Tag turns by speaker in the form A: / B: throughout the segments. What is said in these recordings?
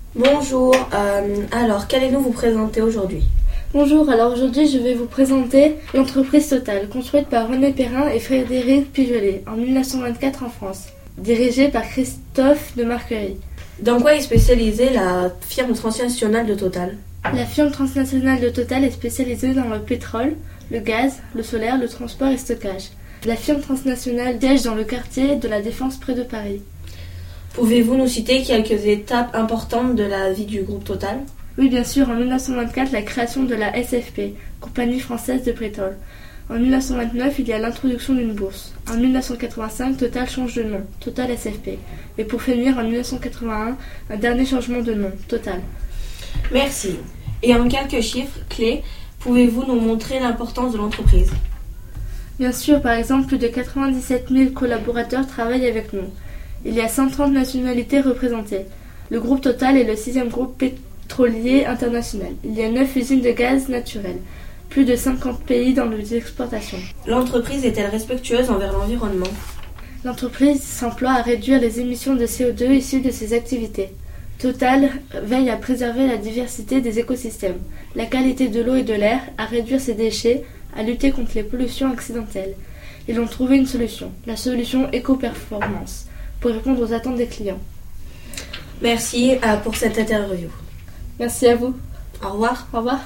A: Bonjour, alors qu'allez-nous vous présenter aujourd'hui?
B: Bonjour, alors aujourd'hui je vais vous présenter l'entreprise Total, construite par René Perrin et Frédéric Pigelet en 1924 en France, dirigée par Christophe de Marquerie.
A: Dans quoi est spécialisée la firme transnationale de Total?
B: La firme transnationale de Total est spécialisée dans le pétrole, le gaz, le solaire, le transport et stockage. La firme transnationale siège dans le quartier de la Défense près de Paris.
A: Pouvez-vous nous citer quelques étapes importantes de la vie du groupe Total?
B: Oui, bien sûr, en 1924, la création de la SFP, Compagnie française de pétrole. En 1929, il y a l'introduction d'une bourse. En 1985, Total change de nom, Total SFP. Et pour finir, en 1981, un dernier changement de nom, Total.
A: Merci. Et en quelques chiffres clés, pouvez-vous nous montrer l'importance de l'entreprise?
B: Bien sûr, par exemple, plus de 97 000 collaborateurs travaillent avec nous. Il y a 130 nationalités représentées. Le groupe Total est le 6e groupe pétrolier international. Il y a 9 usines de gaz naturel. Plus de 50 pays dans les exportations.
A: L'entreprise est-elle respectueuse envers l'environnement?
B: L'entreprise s'emploie à réduire les émissions de CO2 issues de ses activités. Total veille à préserver la diversité des écosystèmes, la qualité de l'eau et de l'air, à réduire ses déchets, à lutter contre les pollutions accidentelles. Ils ont trouvé une solution, la solution éco-performance, pour répondre aux attentes des clients.
A: Merci pour cette interview.
B: Merci à vous.
A: Au revoir.
B: Au revoir.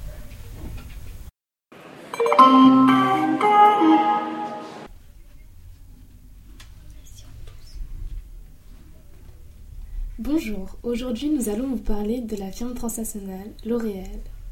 C: Bonjour, aujourd'hui nous allons vous parler de la firme transnationale L'Oréal.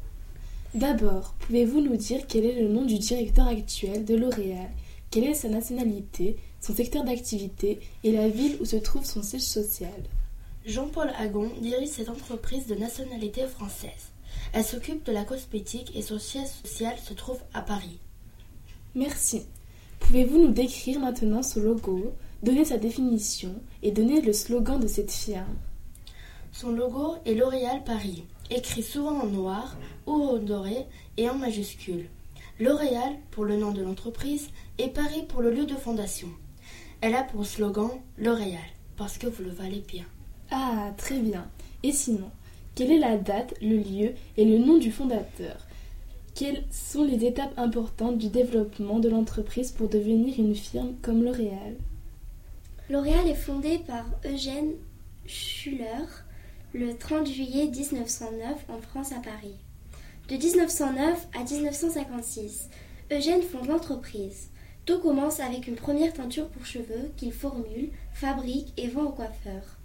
C: D'abord, pouvez-vous nous dire quel est le nom du directeur actuel de L'Oréal, quelle est sa nationalité, son secteur d'activité et la ville où se trouve son siège social?
D: Jean-Paul Agon dirige cette entreprise de nationalité française. Elle s'occupe de la cosmétique et son siège social se trouve à Paris.
C: Merci. Pouvez-vous nous décrire maintenant son logo, donner sa définition et donner le slogan de cette firme?
D: Son logo est L'Oréal Paris, écrit souvent en noir ou en doré et en majuscule. L'Oréal pour le nom de l'entreprise et Paris pour le lieu de fondation. Elle a pour slogan L'Oréal, parce que vous le valez bien.
C: Ah, très bien. Et sinon, quelle est la date, le lieu et le nom du fondateur? Quelles sont les étapes importantes du développement de l'entreprise pour devenir une firme comme L'Oréal?
E: L'Oréal est fondée par Eugène Schuller le 30 juillet 1909 en France à Paris. De 1909 à 1956, Eugène fonde l'entreprise. Tout commence avec une première teinture pour cheveux qu'il formule, fabrique et vend aux coiffeurs.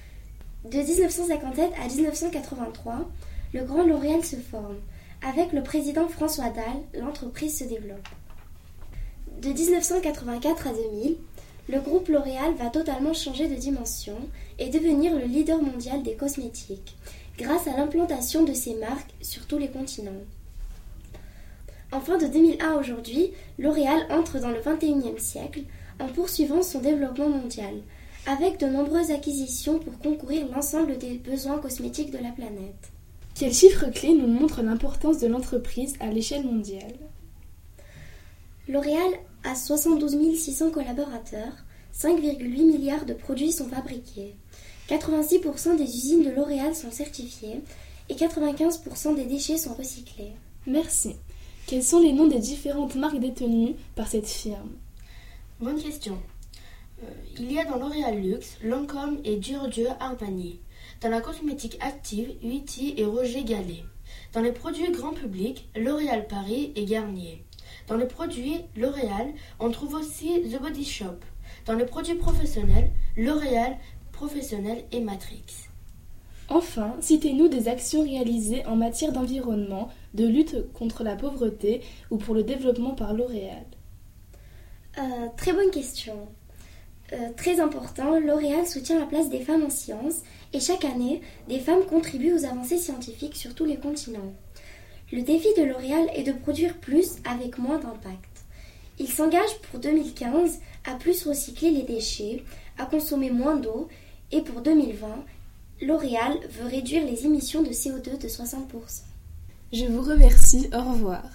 E: De 1957 à 1983, le Grand L'Oréal se forme. Avec le président François Dalle, l'entreprise se développe. De 1984 à 2000, le groupe L'Oréal va totalement changer de dimension et devenir le leader mondial des cosmétiques, grâce à l'implantation de ses marques sur tous les continents. Enfin, de 2001 à aujourd'hui, L'Oréal entre dans le XXIe siècle en poursuivant son développement mondial, avec de nombreuses acquisitions pour concourir l'ensemble des besoins cosmétiques de la planète.
C: Quels chiffres clés nous montrent l'importance de l'entreprise à l'échelle mondiale?
E: L'Oréal a 72 600 collaborateurs, 5,8 milliards de produits sont fabriqués, 86% des usines de L'Oréal sont certifiées et 95% des déchets sont recyclés.
C: Merci. Quels sont les noms des différentes marques détenues par cette firme?
D: Bonne question. Il y a dans L'Oréal Luxe, Lancôme et Dior Armani. Dans la cosmétique active, Viti et Roger Gallet. Dans les produits grand public, L'Oréal Paris et Garnier. Dans les produits L'Oréal, on trouve aussi The Body Shop. Dans les produits professionnels, L'Oréal Professionnel et Matrix.
C: Enfin, citez-nous des actions réalisées en matière d'environnement, de lutte contre la pauvreté ou pour le développement par L'Oréal.
E: Très bonne question. Très important, L'Oréal soutient la place des femmes en sciences et chaque année, des femmes contribuent aux avancées scientifiques sur tous les continents. Le défi de L'Oréal est de produire plus avec moins d'impact. Il s'engage pour 2015 à plus recycler les déchets, à consommer moins d'eau et pour 2020, L'Oréal veut réduire les émissions de CO2 de 60%.
C: Je vous remercie, au revoir.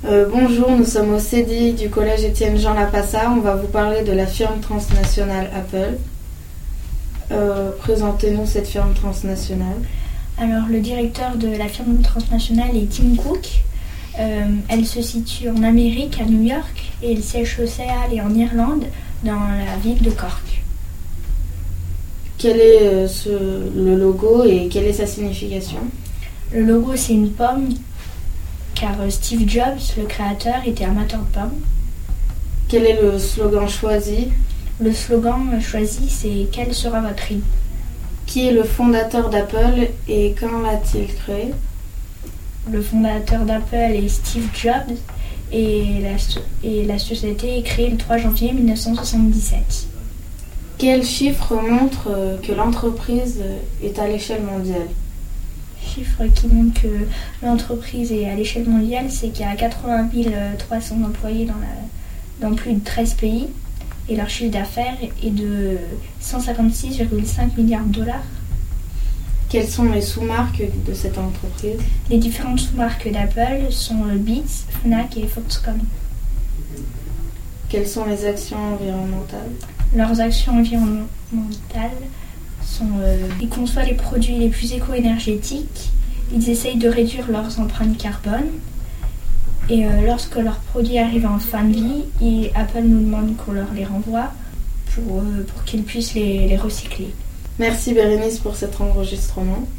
B: Bonjour, nous sommes au CDI du collège Étienne-Jean Lapassa. On va vous parler de la firme transnationale Apple. Présentez-nous cette firme transnationale.
F: Alors, le directeur de la firme transnationale est Tim Cook. Elle se situe en Amérique, à New York, et le siège social est en Irlande, dans la ville de Cork.
B: Quel est le logo et quelle est sa signification?
F: Le logo, c'est une pomme, car Steve Jobs, le créateur, était amateur de pommes.
B: Quel est le slogan choisi?
F: Le slogan choisi, c'est « Quelle sera votre vie ?»
B: Qui est le fondateur d'Apple et quand l'a-t-il créé?
F: Le fondateur d'Apple est Steve Jobs et la société est créée le 3 janvier 1977.
B: Quel chiffre montre que l'entreprise est à l'échelle mondiale?
F: Chiffre qui montre que l'entreprise est à l'échelle mondiale, c'est qu'il y a 80 300 employés dans plus de 13 pays et leur chiffre d'affaires est de 156,5 milliards de dollars.
B: Quelles sont les sous-marques de cette entreprise?
F: Les différentes sous-marques d'Apple sont Beats, Fnac et Foxconn.
B: Quelles sont les actions environnementales?
F: Leurs actions environnementales sont ils conçoivent les produits les plus éco-énergétiques, ils essayent de réduire leurs empreintes carbone et lorsque leurs produits arrivent en fin de vie, Apple nous demande qu'on leur les renvoie pour qu'ils puissent les recycler.
B: Merci Bérénice pour cet enregistrement.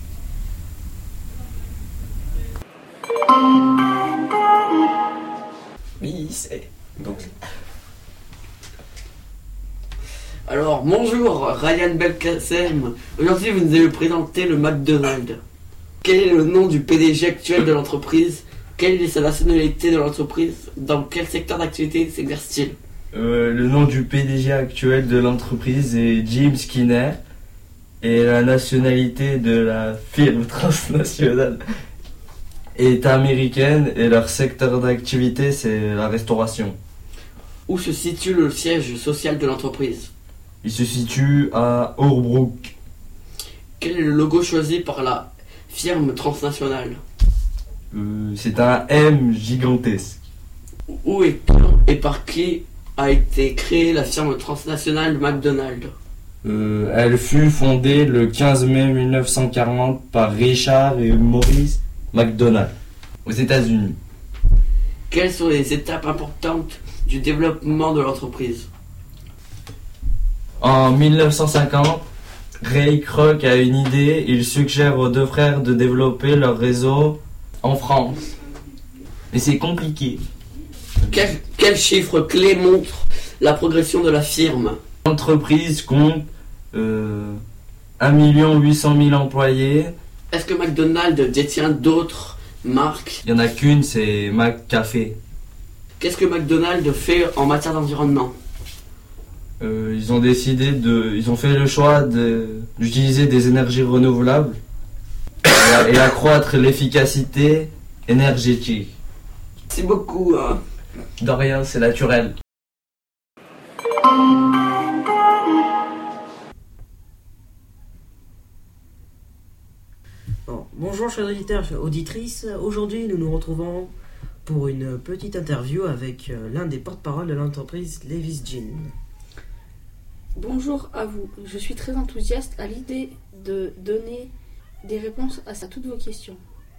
G: Oui, c'est... Donc... Alors, bonjour, Ryan Belkacem. Aujourd'hui, vous nous allez présenter le McDonald's. Quel est le nom du PDG actuel de l'entreprise? Quelle est sa nationalité de l'entreprise? Dans quel secteur d'activité s'exerce-t-il?
H: Le nom du PDG actuel de l'entreprise est Jim Skinner. Et la nationalité de la firme transnationale est américaine et leur secteur d'activité c'est la restauration.
G: Où se situe le siège social de l'entreprise?
H: Il se situe à Holbrook.
G: Quel est le logo choisi par la firme transnationale?
H: C'est un M gigantesque.
G: Où et par qui a été créée la firme transnationale McDonald's?
H: Elle fut fondée le 15 mai 1940 par Richard et Maurice McDonald aux États-Unis.
G: Quelles sont les étapes importantes du développement de l'entreprise?
H: En 1950, Ray Kroc a une idée. Il suggère aux deux frères de développer leur réseau en France. Mais c'est compliqué.
G: Quel chiffre clé montre la progression de la firme?
H: L'entreprise compte 1 800 000 employés.
G: Est-ce que McDonald's détient d'autres marques?
H: Il n'y en a qu'une, c'est McCafé.
G: Qu'est-ce que McDonald's fait en matière d'environnement?
H: Ils ont fait le choix d'utiliser des énergies renouvelables et accroître l'efficacité énergétique.
G: Merci beaucoup.
H: De rien, c'est naturel.
I: Bonjour chers auditeurs, chères auditrices. Aujourd'hui, nous nous retrouvons pour une petite interview avec l'un des porte-parole de l'entreprise Levi's Jeans.
J: Bonjour à vous. Je suis très enthousiaste à l'idée de donner des réponses à toutes vos questions.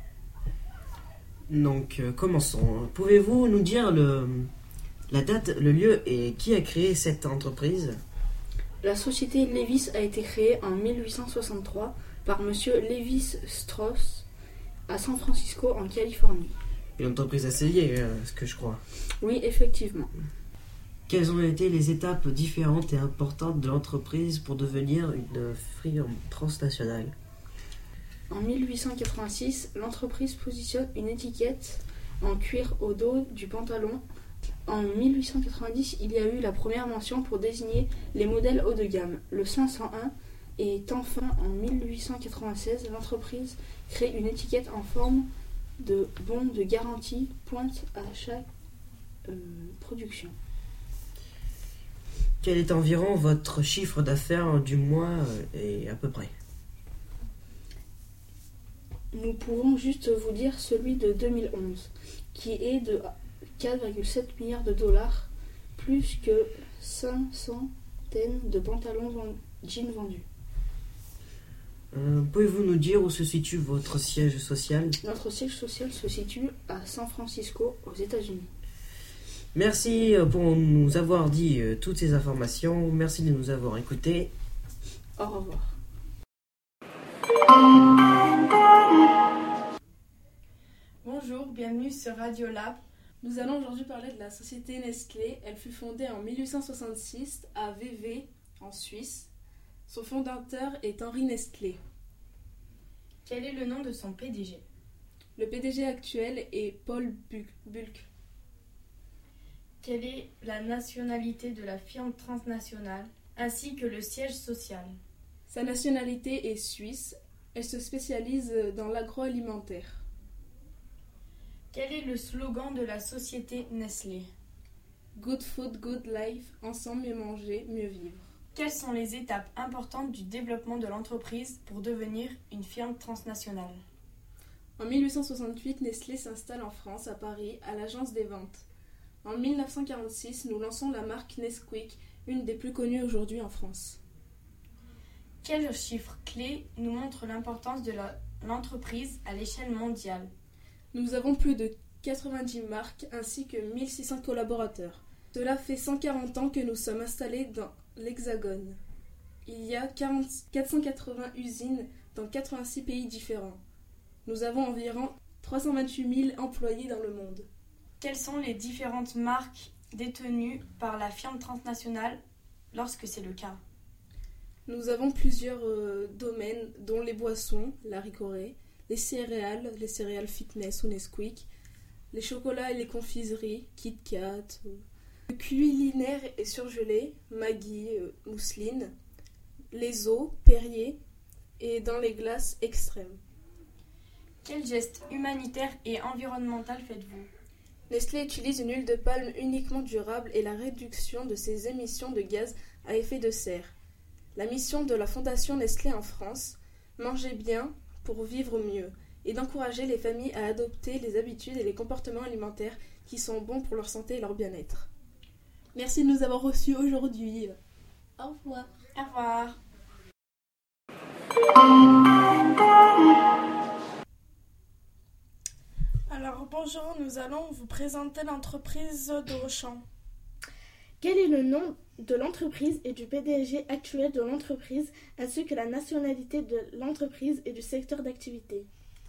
I: Donc, commençons. Pouvez-vous nous dire la date, le lieu et qui a créé cette entreprise?
J: La société Levi's a été créée en 1863 par Monsieur Levi Strauss à San Francisco en Californie.
I: Une entreprise assez vieille, ce que je crois.
J: Oui, effectivement.
I: Quelles ont été les étapes différentes et importantes de l'entreprise pour devenir une firme transnationale?
J: En 1886, l'entreprise positionne une étiquette en cuir au dos du pantalon. En 1890, il y a eu la première mention pour désigner les modèles haut de gamme, le 501, et enfin en 1896, l'entreprise crée une étiquette en forme de bon de garantie pointe à chaque production.
I: Quel est environ votre chiffre d'affaires du mois et à peu près?
J: Nous pourrons juste vous dire celui de 2011, qui est 4,7 milliards de dollars, plus que 500 de pantalons jeans vendus.
I: Pouvez-vous nous dire où se situe votre siège social?
J: Notre siège social se situe à San Francisco, aux États-Unis.
I: Merci pour nous avoir dit toutes ces informations. Merci de nous avoir écoutés.
J: Au revoir.
K: Bonjour, bienvenue sur Radiolab. Nous allons aujourd'hui parler de la société Nestlé. Elle fut fondée en 1866 à Vevey, en Suisse. Son fondateur est Henri Nestlé.
F: Quel est le nom de son PDG?
K: Le PDG actuel est Paul Bulcke.
F: Quelle est la nationalité de la firme transnationale ainsi que le siège social?
K: Sa nationalité est suisse. Elle se spécialise dans l'agroalimentaire.
F: Quel est le slogan de la société Nestlé?
K: Good food, good life, ensemble mieux manger, mieux vivre.
F: Quelles sont les étapes importantes du développement de l'entreprise pour devenir une firme transnationale?
K: En 1868, Nestlé s'installe en France, à Paris, à l'agence des ventes. En 1946, nous lançons la marque Nesquik, une des plus connues aujourd'hui en France.
F: Quel chiffre clé nous montre l'importance de l'entreprise à l'échelle mondiale?
K: Nous avons plus de 90 marques ainsi que 1600 collaborateurs. Cela fait 140 ans que nous sommes installés dans l'Hexagone. Il y a 480 usines dans 86 pays différents. Nous avons environ 328 000 employés dans le monde.
F: Quelles sont les différentes marques détenues par la firme transnationale lorsque c'est le cas?
K: Nous avons plusieurs domaines, dont les boissons, la Ricoré, les céréales fitness ou Nesquik, les chocolats et les confiseries, Kit Kat, le culinaire et surgelé, Maggi, mousseline, les eaux, Perrier, et dans les glaces extrêmes.
F: Quel geste humanitaire et environnemental faites-vous?
K: Nestlé utilise une huile de palme uniquement durable et la réduction de ses émissions de gaz à effet de serre. La mission de la Fondation Nestlé en France, manger bien pour vivre mieux, et d'encourager les familles à adopter les habitudes et les comportements alimentaires qui sont bons pour leur santé et leur bien-être. Merci de nous avoir reçus aujourd'hui. Au revoir.
F: Au revoir.
L: Alors bonjour, nous allons vous présenter l'entreprise de Auchan.
B: Quel est le nom de l'entreprise et du PDG actuel de l'entreprise, ainsi que la nationalité de l'entreprise et du secteur d'activité?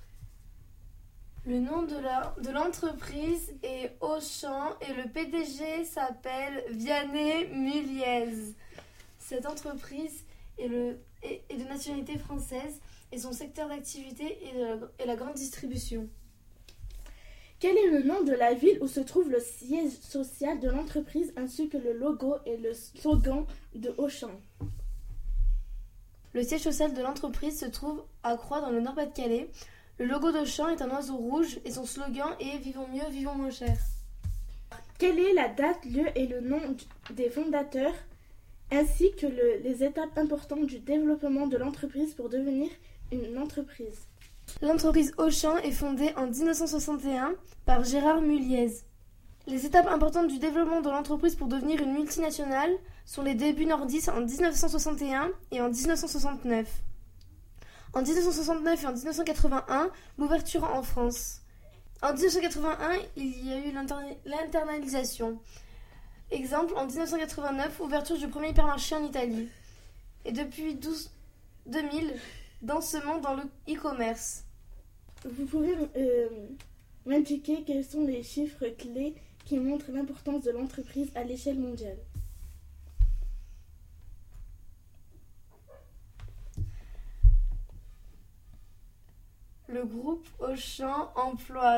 D: Le nom de l'entreprise est Auchan et le PDG s'appelle Vianney Muliez. Cette entreprise est de nationalité française et son secteur d'activité est la grande distribution.
B: Quel est le nom de la ville où se trouve le siège social de l'entreprise ainsi que le logo et le slogan de Auchan?
D: Le siège social de l'entreprise se trouve à Croix dans le Nord-Pas-de-Calais. Le logo d'Auchan est un oiseau rouge et son slogan est « Vivons mieux, vivons moins cher ».
B: Quelle est la date, lieu et le nom des fondateurs ainsi que les étapes importantes du développement de l'entreprise pour devenir une entreprise?
D: L'entreprise Auchan est fondée en 1961 par Gérard Muliez. Les étapes importantes du développement de l'entreprise pour devenir une multinationale sont les débuts nordistes en 1961 et en 1969. En 1969 et en 1981, l'ouverture en France. En 1981, il y a eu l'internalisation. Exemple, en 1989, ouverture du premier hypermarché en Italie. Et depuis 2000, lancement dans le e-commerce.
B: Vous pouvez m'indiquer quels sont les chiffres clés qui montrent l'importance de l'entreprise à l'échelle mondiale?
D: Le groupe Auchan emploie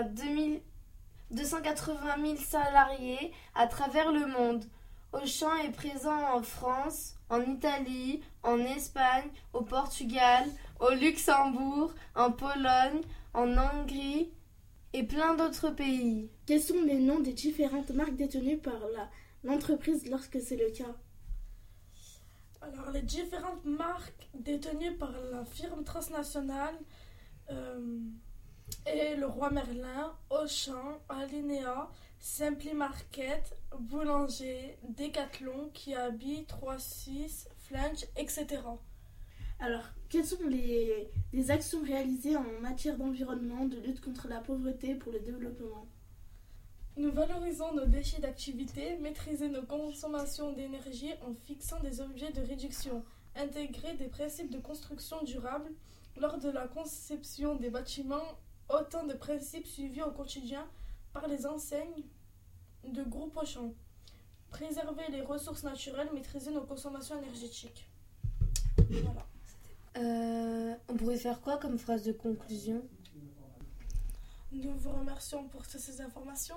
D: 280 000 salariés à travers le monde. Auchan est présent en France, en Italie, en Espagne, au Portugal, au Luxembourg, en Pologne, en Hongrie et plein d'autres pays.
B: Quels sont les noms des différentes marques détenues par l'entreprise lorsque c'est le cas?
L: Alors les différentes marques détenues par la firme transnationale Et Leroy Merlin, Auchan, Alinéa, Simply Market, Boulanger, Decathlon, Kiabi, 3-6, Flange, etc.
C: Alors, quelles sont les actions réalisées en matière d'environnement, de lutte contre la pauvreté pour le développement?
L: Nous valorisons nos déchets d'activité, maîtriser nos consommations d'énergie en fixant des objets de réduction, intégrer des principes de construction durable lors de la conception des bâtiments, autant de principes suivis au quotidien par les enseignes de groupe Auchan. Préserver les ressources naturelles, maîtriser nos consommations énergétiques. Voilà.
D: On pourrait faire quoi comme phrase de conclusion?
L: Nous vous remercions pour toutes ces informations.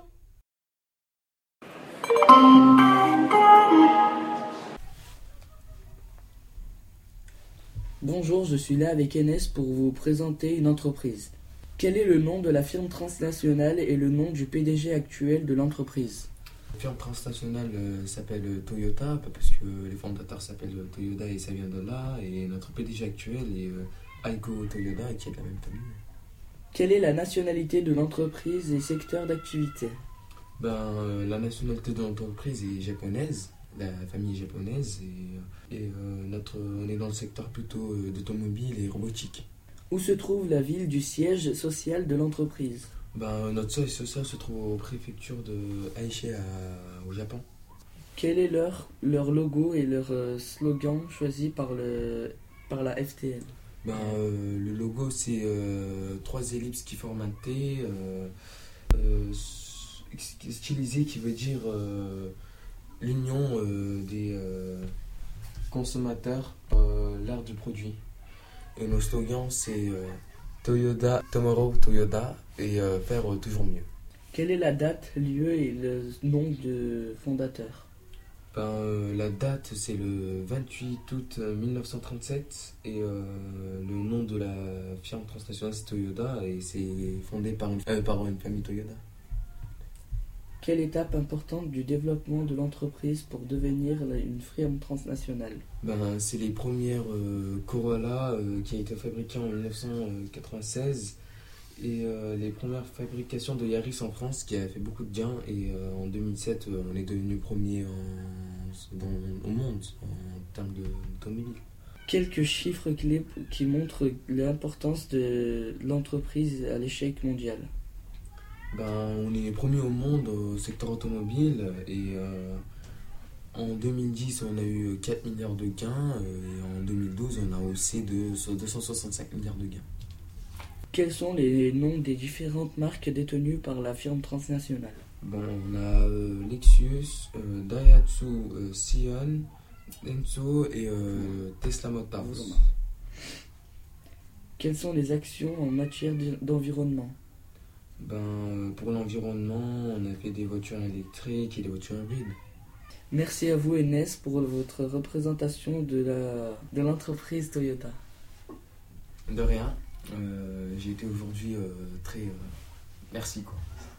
M: Bonjour, je suis là avec Enes pour vous présenter une entreprise. Quel est le nom de la firme transnationale et le nom du PDG actuel de l'entreprise?
N: La firme transnationale s'appelle Toyota, parce que les fondateurs s'appellent Toyota et ça vient de là, et notre PDG actuel est Aiko Toyoda qui est de la même famille.
M: Quelle est la nationalité de l'entreprise et secteur d'activité?
N: La nationalité de l'entreprise est japonaise, la famille est japonaise, et on est dans le secteur plutôt d'automobile et robotique.
M: Où se trouve la ville du siège social de l'entreprise?
N: Notre siège social se trouve aux préfectures de Aichi au Japon.
M: Quel est leur logo et leur slogan choisi par la FTN?
N: Le logo, c'est 3 ellipses qui forment un T, stylisé qui veut dire l'union des consommateurs l'art du produit. Et nos slogans, c'est Toyota, Tomorrow Toyota et faire toujours mieux.
M: Quelle est la date, lieu et le nom de fondateur?
N: La date, c'est le 28 août 1937 et le nom de la firme transnationale, c'est Toyota et c'est fondé par une famille Toyota.
M: Quelle étape importante du développement de l'entreprise pour devenir une firme transnationale?
N: C'est les premières Corolla qui a été fabriquées en 1996 et les premières fabrications de Yaris en France qui a fait beaucoup de bien et en 2007 on est devenu premier au monde en termes d'automobile.
M: Quelques chiffres clés qui montrent l'importance de l'entreprise à l'échelle mondiale.
N: On est premier au monde au secteur automobile et en 2010 on a eu 4 milliards de gains et en 2012 on a haussé de 265 milliards de gains.
M: Quels sont les noms des différentes marques détenues par la firme transnationale?
N: On a Lexus, Daihatsu, Sion, Denso et Tesla Motors.
M: Quelles sont les actions en matière d'environnement?
N: Pour l'environnement, on a fait des voitures électriques et des voitures hybrides.
M: Merci à vous Enes pour votre représentation de l'entreprise Toyota.
N: De rien. J'ai été aujourd'hui très... merci quoi.